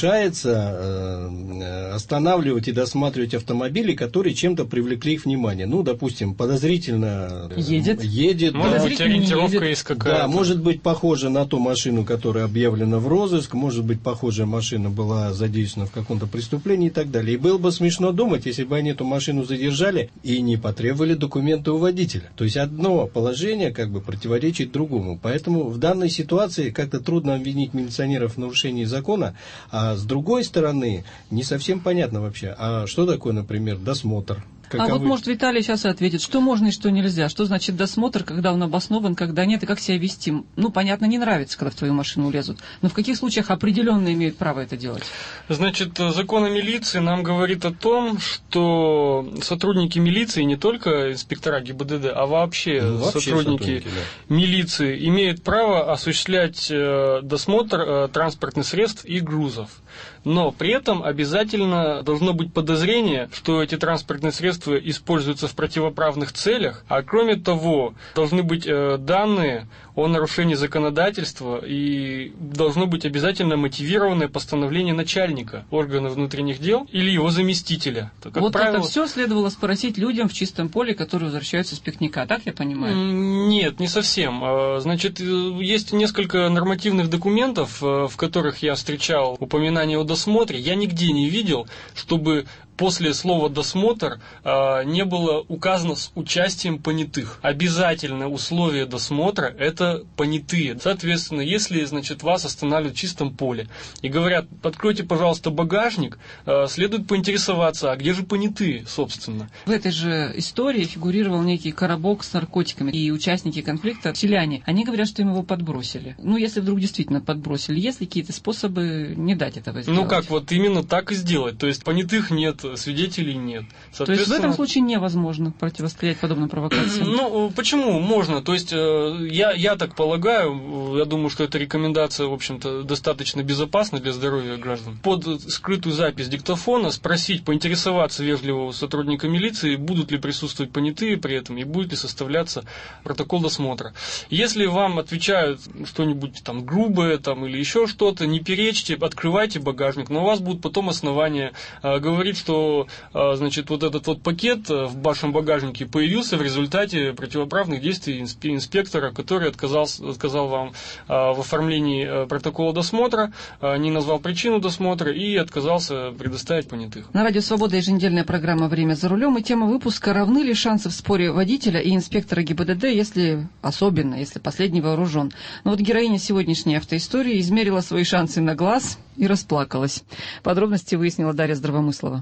разрешается э, останавливать и досматривать автомобили, которые чем-то привлекли их внимание. Ну, допустим, подозрительно едет, едет может да, быть, ориентировка есть какая-то. Да, может быть, похожа на ту машину, которая объявлена в розыск, может быть, похожая машина была задействована в каком-то преступлении и так далее. И было бы смешно думать, если бы они эту машину задержали и не потребовали документы у водителя. То есть одно положение как бы противоречит другому. Поэтому в данной ситуации как-то трудно обвинить милиционеров в нарушении закона, а с другой стороны, не совсем понятно вообще, а что такое, например, досмотр? Каковы? А вот, может, Виталий сейчас ответит, что можно и что нельзя. Что значит досмотр, когда он обоснован, когда нет, и как себя вести? Ну, понятно, не нравится, когда в твою машину лезут. Но в каких случаях определенно имеют право это делать? Значит, закон о милиции нам говорит о том, что сотрудники милиции, не только инспектора ГИБДД, а вообще, ну, вообще сотрудники, сотрудники да. милиции, имеют право осуществлять э, досмотр э, транспортных средств и грузов. Но при этом обязательно должно быть подозрение, что эти транспортные средства используются в противоправных целях, а кроме того, должны быть э, данные о нарушении законодательства и должно быть обязательно мотивированное постановление начальника органа внутренних дел или его заместителя. То, как вот правило... это все следовало спросить людям в чистом поле, которые возвращаются с пикника, так я понимаю? Нет, не совсем. Значит, есть несколько нормативных документов, в которых я встречал упоминание о досмотре. Я нигде не видел, чтобы после слова «досмотр» э, не было указано с участием понятых. Обязательное условие досмотра – это понятые. Соответственно, если, значит, вас останавливают в чистом поле и говорят: откройте, пожалуйста, багажник, э, следует поинтересоваться, а где же понятые, собственно? В этой же истории фигурировал некий коробок с наркотиками, и участники конфликта, селяне, они говорят, что им его подбросили. Ну, если вдруг действительно подбросили, есть ли какие-то способы не дать этого сделать? Ну как, вот именно так и сделать. То есть понятых нет, свидетелей нет. То есть в этом случае невозможно противостоять подобным провокациям? Ну, почему? Можно. То есть я, я так полагаю, я думаю, что эта рекомендация, в общем-то, достаточно безопасна для здоровья граждан. Под скрытую запись диктофона спросить, поинтересоваться вежливо у сотрудника милиции, будут ли присутствовать понятые при этом и будет ли составляться протокол досмотра. Если вам отвечают что-нибудь там грубое там, или еще что-то, не перечьте, открывайте багажник, но у вас будут потом основания э, говорить, что э, значит, вот этот вот пакет в вашем багажнике появился в результате противоправных действий инспектора, который отказался, отказал вам э, в оформлении протокола досмотра, э, не назвал причину досмотра и отказался предоставить понятых. На Радио Свобода еженедельная программа «Время за рулем» и тема выпуска: равны ли шансы в споре водителя и инспектора ГИБДД, если особенно, если последний вооружен. Но вот героиня сегодняшней автоистории измерила свои шансы на глаз и расплакалась. Подробности выяснила Дарья Здравомыслова.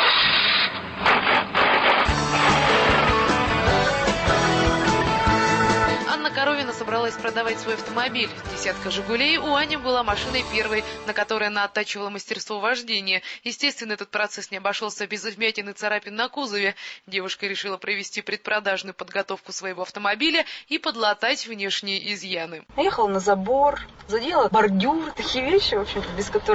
Собралась продавать свой автомобиль. Десятка «Жигулей» у Ани была машиной первой, на которой она оттачивала мастерство вождения. Естественно, этот процесс не обошелся без вмятин и царапин на кузове. Девушка решила провести предпродажную подготовку своего автомобиля и подлатать внешние изъяны. Ехала на забор, задела бордюр, такие вещи, в общем-то, без которых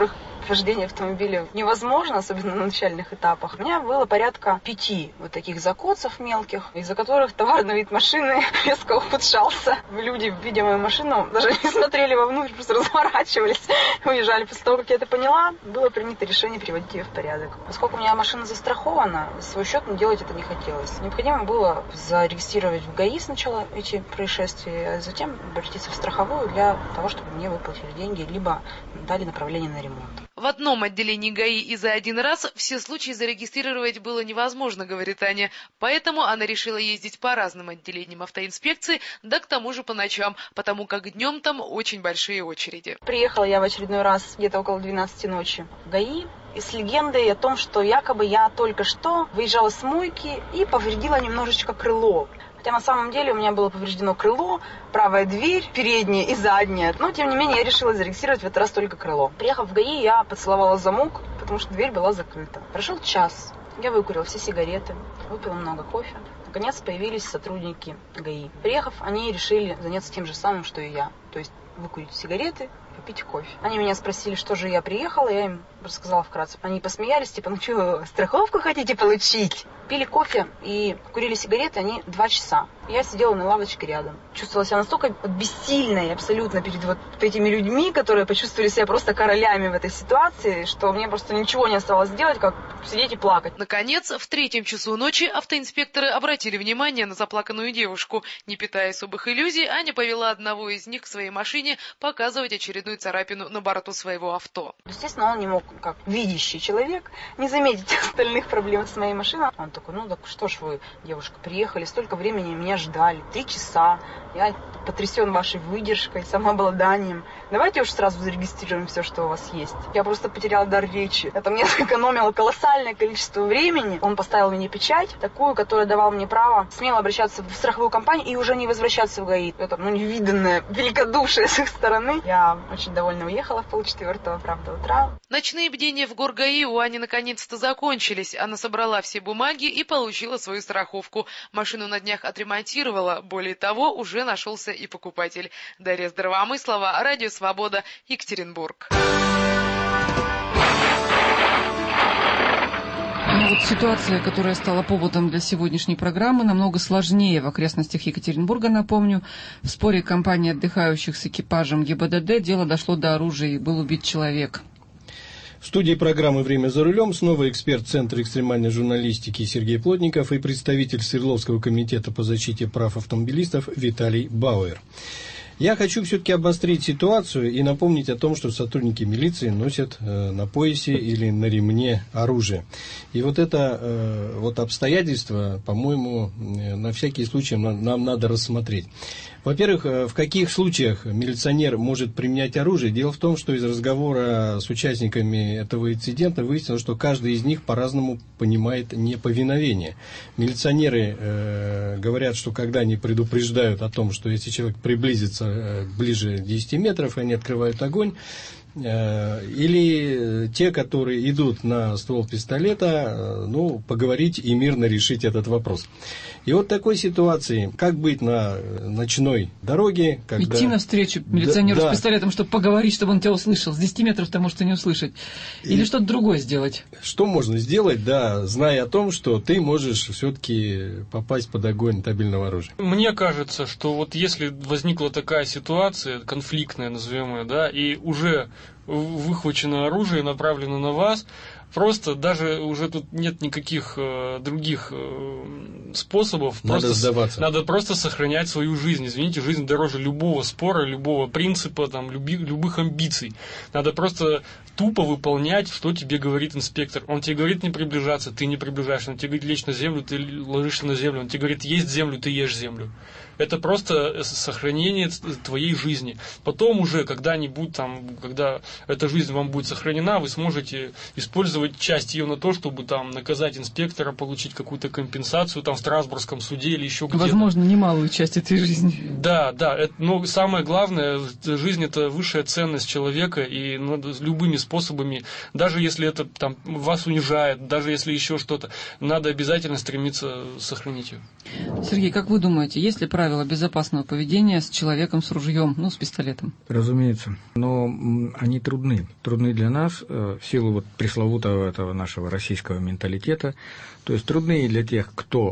вождение автомобиля невозможно, особенно на начальных этапах. У меня было порядка пяти вот таких закоцов мелких, из-за которых товарный вид машины резко ухудшался. Люди, видя мою машину, даже не смотрели вовнутрь, просто разворачивались, уезжали. После того, как я это поняла, было принято решение приводить ее в порядок. Поскольку у меня машина застрахована, за свой счет делать это не хотелось. Необходимо было зарегистрировать в ГАИ сначала эти происшествия, а затем обратиться в страховую для того, чтобы мне выплатили деньги, либо дали направление на ремонт. В одном отделении ГАИ и за один раз все случаи зарегистрировать было невозможно, говорит Аня. Поэтому она решила ездить по разным отделениям автоинспекции, да к тому же по ночам, потому как днем там очень большие очереди. Приехала я в очередной раз где-то около двенадцати ночи в ГАИ и с легендой о том, что якобы я только что выезжала с мойки и повредила немножечко крыло. Хотя на самом деле у меня было повреждено крыло, правая дверь, передняя и задняя. Но, тем не менее, я решила зарегистрировать в этот раз только крыло. Приехав в ГАИ, я поцеловала замок, потому что дверь была закрыта. Прошел час. Я выкурила все сигареты, выпила много кофе. Наконец появились сотрудники ГАИ. Приехав, они решили заняться тем же самым, что и я. То есть выкурить сигареты, попить кофе. Они меня спросили, что же я приехала, я им рассказала вкратце. Они посмеялись, типа, ну что, страховку хотите получить? Пили кофе и курили сигареты они два часа. Я сидела на лавочке рядом. Чувствовала себя настолько бессильной абсолютно перед вот этими людьми, которые почувствовали себя просто королями в этой ситуации, что мне просто ничего не оставалось делать, как сидеть и плакать. Наконец, в третьем часу ночи автоинспекторы обратили внимание на заплаканную девушку. Не питая особых иллюзий, Аня повела одного из них к своей машине показывать очередную царапину на борту своего авто. Естественно, он не мог, как видящий человек, не заметить остальных проблем с моей машиной. Он такой, ну так что ж вы, девушка, приехали, столько времени меня ждали, три часа. Я потрясен вашей выдержкой, самообладанием. Давайте уж сразу зарегистрируем все, что у вас есть. Я просто потеряла дар речи. Это мне сэкономило колоссальное количество времени. Он поставил мне печать, такую, которая давала мне право смело обращаться в страховую компанию и уже не возвращаться в ГАИ. Это, ну, невиданное великодушие с их стороны. Я очень довольно уехала в полчетвертого, правда, утра. Ночные бдения в ГорГАИ у Ани наконец-то закончились. Она собрала все бумаги и получила свою страховку. Машину на днях отремонтировала. Более того, уже нашелся и покупатель. Дарья Здравомыслова, Радио Свобода, Екатеринбург. Ну вот ситуация, которая стала поводом для сегодняшней программы, намного сложнее. В окрестностях Екатеринбурга, напомню, в споре компании отдыхающих с экипажем ГИБДД дело дошло до оружия и был убит человек. В студии программы «Время за рулем» снова эксперт Центра экстремальной журналистики Сергей Плотников и представитель Свердловского комитета по защите прав автомобилистов Виталий Бауэр. Я хочу все-таки обострить ситуацию и напомнить о том, что сотрудники милиции носят э, на поясе или на ремне оружие. И вот это э, вот обстоятельство, по-моему, э, на всякий случай нам, нам надо рассмотреть. Во-первых, в каких случаях милиционер может применять оружие? Дело в том, что из разговора с участниками этого инцидента выяснилось, что каждый из них по-разному понимает неповиновение. Милиционеры э, говорят, что когда они предупреждают о том, что если человек приблизится э, ближе десяти метров, они открывают огонь. Или те, которые идут на ствол пистолета, ну, поговорить и мирно решить этот вопрос. И вот в такой ситуации, как быть на ночной дороге, когда... Идти навстречу милиционеру да, с пистолетом, чтобы поговорить, чтобы он тебя услышал. С десяти метров ты можешь не услышать. Или и... что-то другое сделать. Что можно сделать, да, зная о том, что ты можешь все-таки попасть под огонь табельного оружия? Мне кажется, что вот если возникла такая ситуация, конфликтная, назовем ее, да, и уже выхвачено оружие, направлено на вас, просто даже уже тут нет никаких э, других э, способов. Надо просто, сдаваться. Надо просто сохранять свою жизнь. Извините, жизнь дороже любого спора, любого принципа, там, люби, любых амбиций. Надо просто тупо выполнять, что тебе говорит инспектор. Он тебе говорит не приближаться, ты не приближаешься. Он тебе говорит лечь на землю, ты ложишься на землю. Он тебе говорит есть землю, ты ешь землю. Это просто сохранение твоей жизни. Потом уже когда-нибудь, там, когда эта жизнь вам будет сохранена, вы сможете использовать использовать часть ее на то, чтобы там наказать инспектора, получить какую-то компенсацию там в Страсбургском суде или еще где-то. Возможно, немалую часть этой жизни. Да, да. Это, но самое главное, жизнь — это высшая ценность человека, и надо любыми способами, даже если это там вас унижает, даже если еще что-то, надо обязательно стремиться сохранить ее. Сергей, как вы думаете, есть ли правила безопасного поведения с человеком с ружьем, ну, с пистолетом? Разумеется, но они трудны. Трудны для нас в силу вот пресловутого этого нашего российского менталитета. То есть трудны для тех,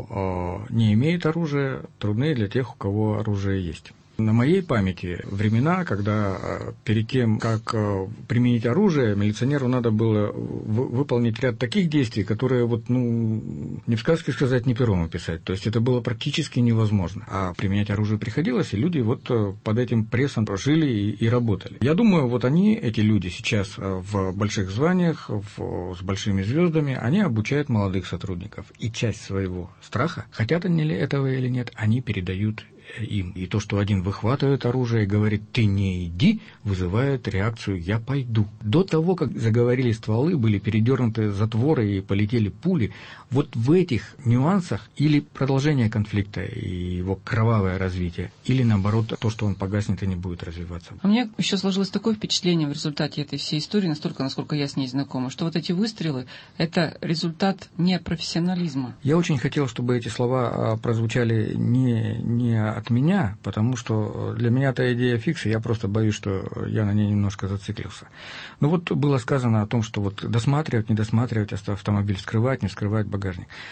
кто не имеет оружия, трудны для тех, у кого оружие есть. На моей памяти времена, когда перед тем, как применить оружие, милиционеру надо было выполнить ряд таких действий, которые, вот, ну, не в сказке сказать, не пером описать. То есть это было практически невозможно. А применять оружие приходилось, и люди вот под этим прессом жили и, и работали. Я думаю, вот они, эти люди сейчас в больших званиях, в, с большими звездами, они обучают молодых сотрудников. И часть своего страха, хотят они ли этого или нет, они передают им. И то, что один выхватывает оружие и говорит «ты не иди», вызывает реакцию «я пойду». До того, как заговорили стволы, были передернуты затворы и полетели пули, вот в этих нюансах или продолжение конфликта и его кровавое развитие, или наоборот то, что он погаснет и не будет развиваться. У меня еще сложилось такое впечатление в результате этой всей истории, настолько, насколько я с ней знакома, что вот эти выстрелы – это результат непрофессионализма. Я очень хотел, чтобы эти слова прозвучали не, не от меня, потому что для меня эта идея фикс, и я просто боюсь, что я на ней немножко зациклился. Но вот было сказано о том, что вот досматривать, не досматривать автомобиль, скрывать, не скрывать багажник.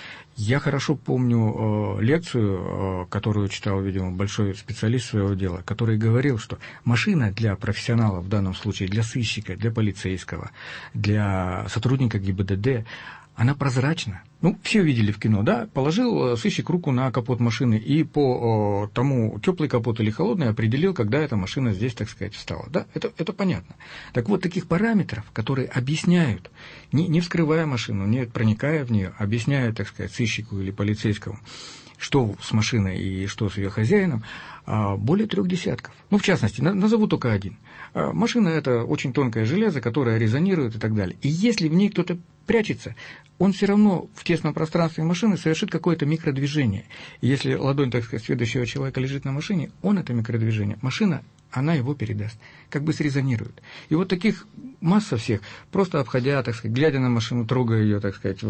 Я хорошо помню э, лекцию, э, которую читал, видимо, большой специалист своего дела, который говорил, что машина для профессионала, в данном случае для сыщика, для полицейского, для сотрудника ГИБДД, она прозрачна. Ну, все видели в кино, да? Положил сыщик руку на капот машины и по о, тому, теплый капот или холодный, определил, когда эта машина здесь, так сказать, встала. Да, это, это понятно. Так вот, таких параметров, которые объясняют, не, не вскрывая машину, не проникая в нее, объясняют, так сказать, сыщику или полицейскому, что с машиной и что с ее хозяином, более трех десятков. Ну, в частности, назову только один. Машина – это очень тонкое железо, которое резонирует и так далее. И если в ней кто-то прячется, он все равно в тесном пространстве машины совершит какое-то микродвижение. И если ладонь, так сказать, следующего человека лежит на машине, он это микродвижение, машина, она его передаст, как бы срезонирует. И вот таких масса всех, просто обходя, так сказать, глядя на машину, трогая ее, так сказать, в,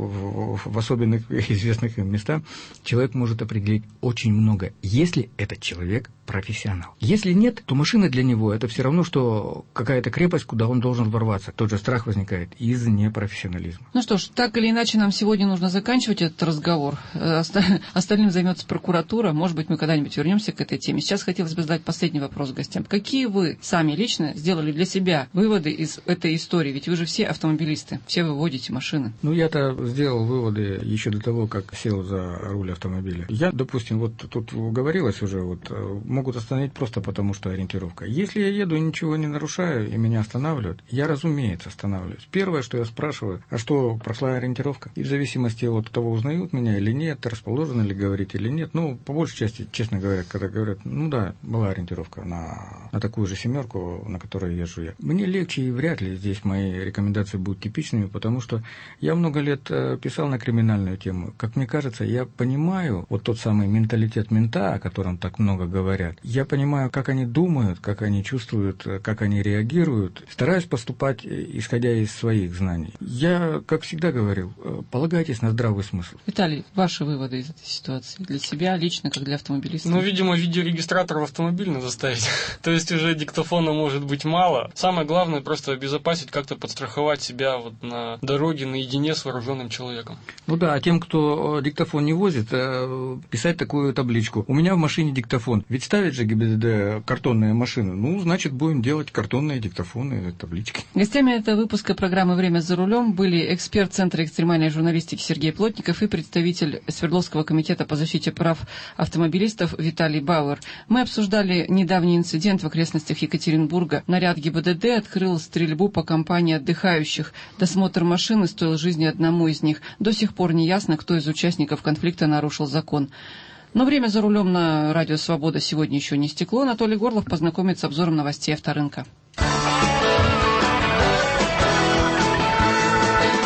в, в особенных известных им местах, человек может определить очень много, если этот человек профессионал. Если нет, то машина для него это все равно, что какая-то крепость, куда он должен ворваться. Тот же страх возникает из непрофессионализма. Ну что ж, так или иначе, нам сегодня нужно заканчивать этот разговор. Остальным займется прокуратура. Может быть, мы когда-нибудь вернемся к этой теме. Сейчас хотелось бы задать последний вопрос гостям. Какие вы сами лично сделали для себя выводы из этой истории? Ведь вы же все автомобилисты, все вы водите машины. Ну, я-то сделал выводы еще до того, как сел за руль автомобиля. Я, допустим, вот тут говорилось уже, вот могут остановить просто потому, что ориентировка. Если я еду и ничего не нарушаю, и меня останавливают, я, разумеется, останавливаюсь. Первое, что я спрашиваю, а что, прошла ориентировка? И в зависимости от того, узнают меня или нет, расположены ли говорить или нет, ну, по большей части, честно говоря, когда говорят, ну да, была ориентировка на, на такую же семерку, на которой езжу я. Мне легче, и вряд ли здесь мои рекомендации будут типичными, потому что я много лет писал на криминальную тему. Как мне кажется, я понимаю вот тот самый менталитет мента, о котором так много говорят. Я понимаю, как они думают, как они чувствуют, как они реагируют. Стараюсь поступать, исходя из своих знаний. Я, как всегда говорил, полагайтесь на здравый смысл. Виталий, ваши выводы из этой ситуации для себя лично, как для автомобилиста? Ну, видимо, видеорегистратор в автомобиль надо ставить. То есть уже диктофона может быть мало. Самое главное просто обезопасить, как-то подстраховать себя вот на дороге наедине с вооруженным человеком. Ну да, а тем, кто диктофон не возит, писать такую табличку. У меня в машине диктофон. Ведь ставить же ГИБДД картонные машины. Ну, значит, будем делать картонные диктофоны, таблички. Гостями этого выпуска программы «Время за рулем» были эксперт Центра экстремальной журналистики Сергей Плотников и представитель Свердловского комитета по защите прав автомобилистов Виталий Бауэр. Мы обсуждали недавний инцидент в окрестностях Екатеринбурга. Наряд ГИБДД открыл стрельбу по компании отдыхающих. Досмотр машины стоил жизни одному из них. До сих пор не ясно, кто из участников конфликта нарушил закон. Но время за рулем на Радио Свобода сегодня еще не стекло. Анатолий Горлов познакомится с обзором новостей авторынка.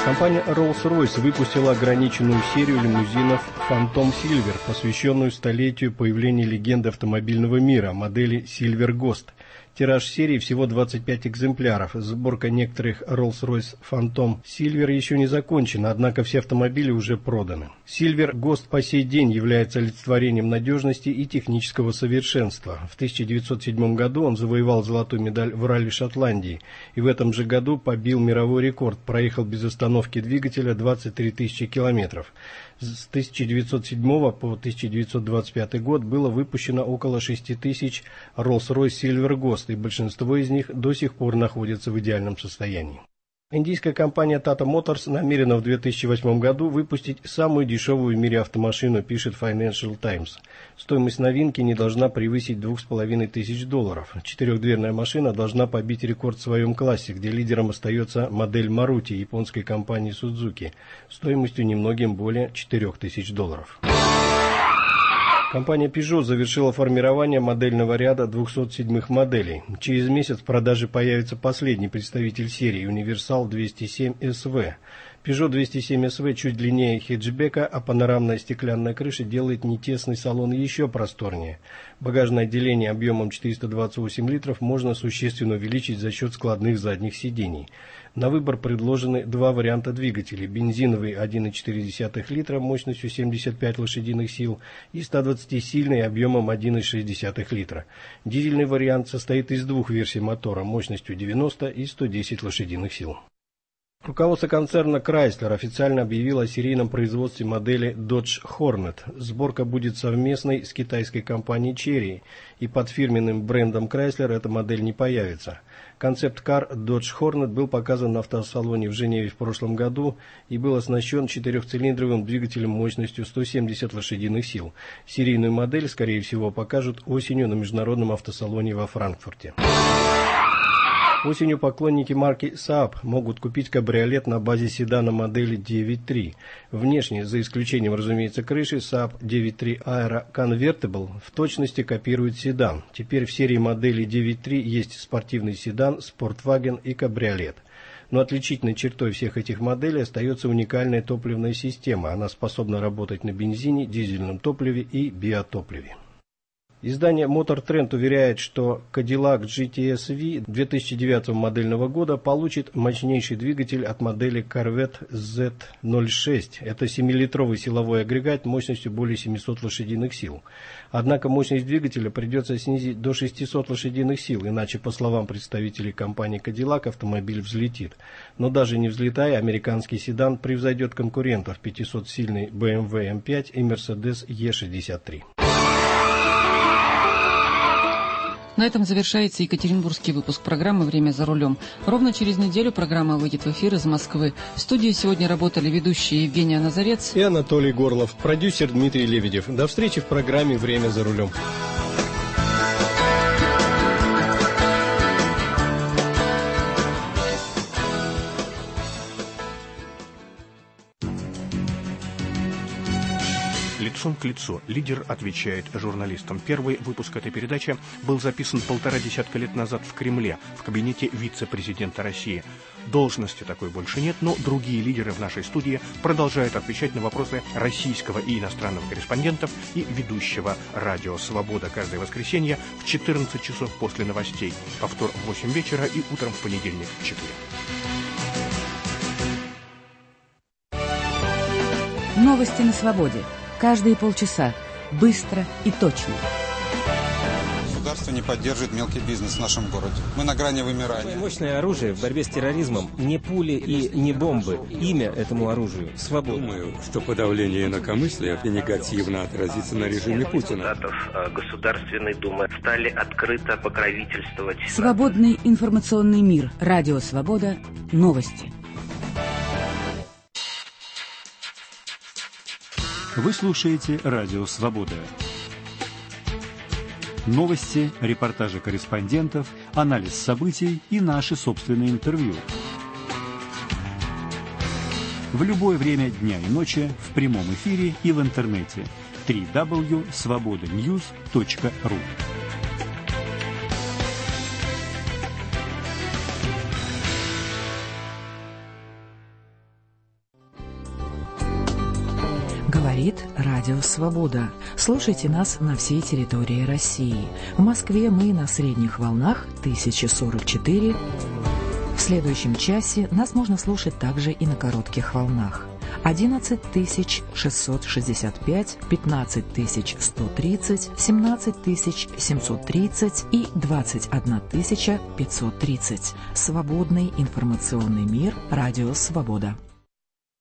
Компания Rolls-Royce выпустила ограниченную серию лимузинов Phantom Silver, посвященную столетию появления легенды автомобильного мира, модели Silver Ghost. Тираж серии всего двадцать пять экземпляров. Сборка некоторых Rolls-Royce Phantom Silver еще не закончена, однако все автомобили уже проданы. Silver Ghost по сей день является олицетворением надежности и технического совершенства. В тысяча девятьсот седьмом году он завоевал золотую медаль в ралли Шотландии и в этом же году побил мировой рекорд, проехал без остановки двигателя двадцать три тысячи километров. С тысяча девятьсот седьмого по тысяча девятьсот двадцать пятый год было выпущено около шести тысяч Rolls-Royce Silver Ghost, и большинство из них до сих пор находятся в идеальном состоянии. Индийская компания Tata Motors намерена в две тысячи восьмом году выпустить самую дешевую в мире автомашину, пишет Financial Times. Стоимость новинки не должна превысить двух с половиной тысяч долларов. Четырехдверная машина должна побить рекорд в своем классе, где лидером остается модель Maruti японской компании Suzuki, стоимостью немногим более четырех тысяч долларов. Компания Peugeot завершила формирование модельного ряда двухсот седьмых моделей. Через месяц в продаже появится последний представитель серии Universal двести семь эс ви. Peugeot двести семь эс ви чуть длиннее хэтчбека, а панорамная стеклянная крыша делает нетесный салон еще просторнее. Багажное отделение объемом четыреста двадцать восемь литров можно существенно увеличить за счет складных задних сидений. На выбор предложены два варианта двигателей: бензиновый один и четыре десятых литра мощностью семьдесят пять лошадиных сил и сто двадцатисильный объемом один и шесть десятых литра. Дизельный вариант состоит из двух версий мотора мощностью девяносто и сто десять лошадиных сил. Руководство концерна Chrysler официально объявило о серийном производстве модели Dodge Hornet. Сборка будет совместной с китайской компанией Chery, и под фирменным брендом Chrysler эта модель не появится. Концепт-кар Dodge Hornet был показан на автосалоне в Женеве в прошлом году и был оснащен четырехцилиндровым двигателем мощностью сто семьдесят лошадиных сил. Серийную модель, скорее всего, покажут осенью на международном автосалоне во Франкфурте. Осенью поклонники марки Saab могут купить кабриолет на базе седана модели девять три. Внешне, за исключением, разумеется, крыши, Saab девять три Aero Convertible в точности копирует седан. Теперь в серии моделей девять три есть спортивный седан, спортваген и кабриолет. Но отличительной чертой всех этих моделей остается уникальная топливная система. Она способна работать на бензине, дизельном топливе и биотопливе. Издание Motor Trend уверяет, что Cadillac джи ти эс ви две тысячи девятого модельного года получит мощнейший двигатель от модели Corvette зет ноль шесть. Это семилитровый силовой агрегат мощностью более семисот лошадиных сил. Однако мощность двигателя придется снизить до шестисот лошадиных сил, иначе, по словам представителей компании Cadillac, автомобиль взлетит. Но даже не взлетая, американский седан превзойдет конкурентов: пятисотсильный бэ эм вэ эм пять и Mercedes и шестьдесят три. На этом завершается екатеринбургский выпуск программы «Время за рулем». Ровно через неделю программа выйдет в эфир из Москвы. В студии сегодня работали ведущие Евгения Назарец и Анатолий Горлов, продюсер Дмитрий Лебедев. До встречи в программе «Время за рулем». Лицом к лицу лидер отвечает журналистам. Первый выпуск этой передачи был записан полтора десятка лет назад в Кремле, в кабинете вице-президента России. Должности такой больше нет, но другие лидеры в нашей студии продолжают отвечать на вопросы российского и иностранных корреспондентов и ведущего радио «Свобода» каждое воскресенье в четырнадцать часов после новостей, повтор в восемь вечера и утром в понедельник в четыре. Новости на свободе. Каждые полчаса. Быстро и точно. Государство не поддерживает мелкий бизнес в нашем городе. Мы на грани вымирания. Мощное оружие в борьбе с терроризмом. Не пули и не бомбы. Имя этому оружию — свобода. Думаю, что подавление инакомыслия негативно отразится на режиме Путина. Депутатов Государственной Думы стали открыто покровительствовать. Свободный информационный мир. Радио «Свобода». Новости. Вы слушаете «Радио Свобода». Новости, репортажи корреспондентов, анализ событий и наши собственные интервью. В любое время дня и ночи в прямом эфире и в интернете. дабл ю дабл ю дабл ю точка свобода ньюс точка ру Говорит Радио Свобода. Слушайте нас на всей территории России. В Москве мы на средних волнах тысяча сорок четыре. В следующем часе нас можно слушать также и на коротких волнах. одиннадцать тысяч шестьсот шестьдесят пять, пятнадцать тысяч сто тридцать, семнадцать тысяч семьсот тридцать и двадцать одна тысяча пятьсот тридцать. Свободный информационный мир. Радио Свобода.